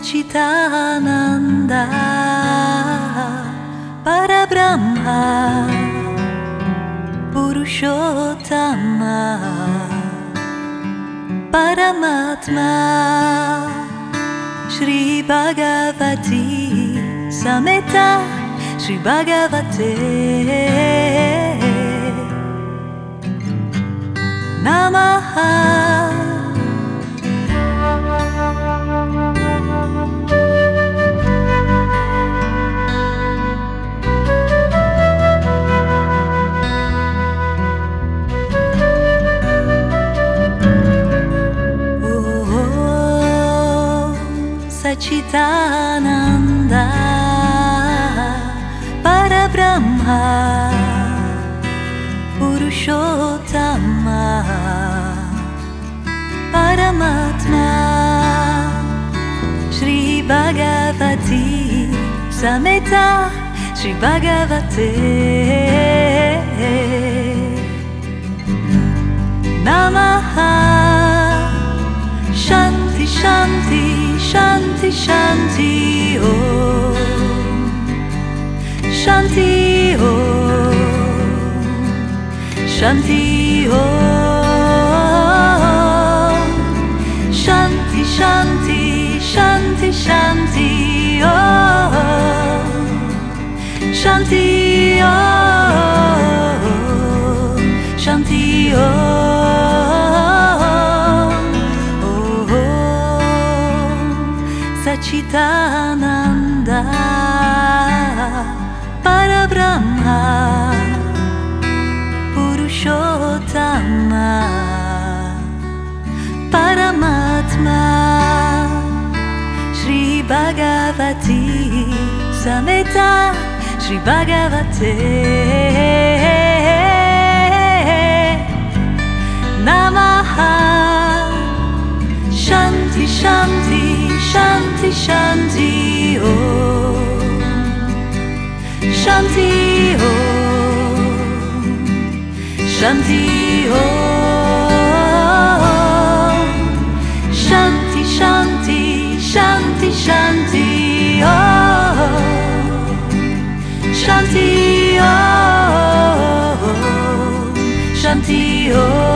Satchitananda Parabrahma Purushottama Paramatma Shri Bhagavati Sameta Shri Bhagavate Namaha. Satchitananda Parabrahma Purushottama Paramatma Shri Bhagavati Sameta Shri Bhagavate Namaha. Shanti Shanti Shanti Shanti Om Shanti Om Shanti Om Shanti Shanti Shanti Shanti Om Shanti Om Shanti Om Satchitananda Parabrahma Purushottama Paramatma Shri Bhagavati Sameta Shri Bhagavate Namaha. Shanti Shanti Shanti Shanti Om Shanti Om Shanti Om Shanti Shanti Shanti Shanti Om Shanti Om Shanti Om.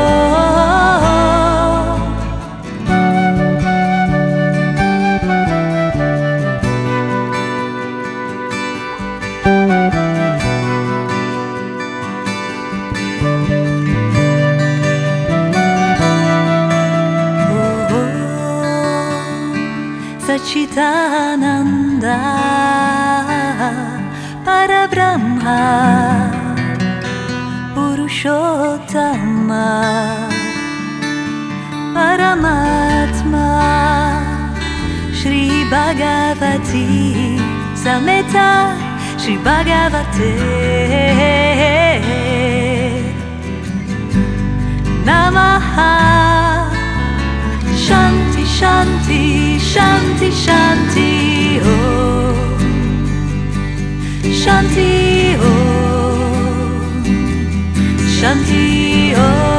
Satchitananda Parabrahma Purushottama Paramatma Shri Bhagavati Sameta Shri Bhagavate Namaha. Shanti Shanti Shanti Shanti Om Shanti Om Shanti Om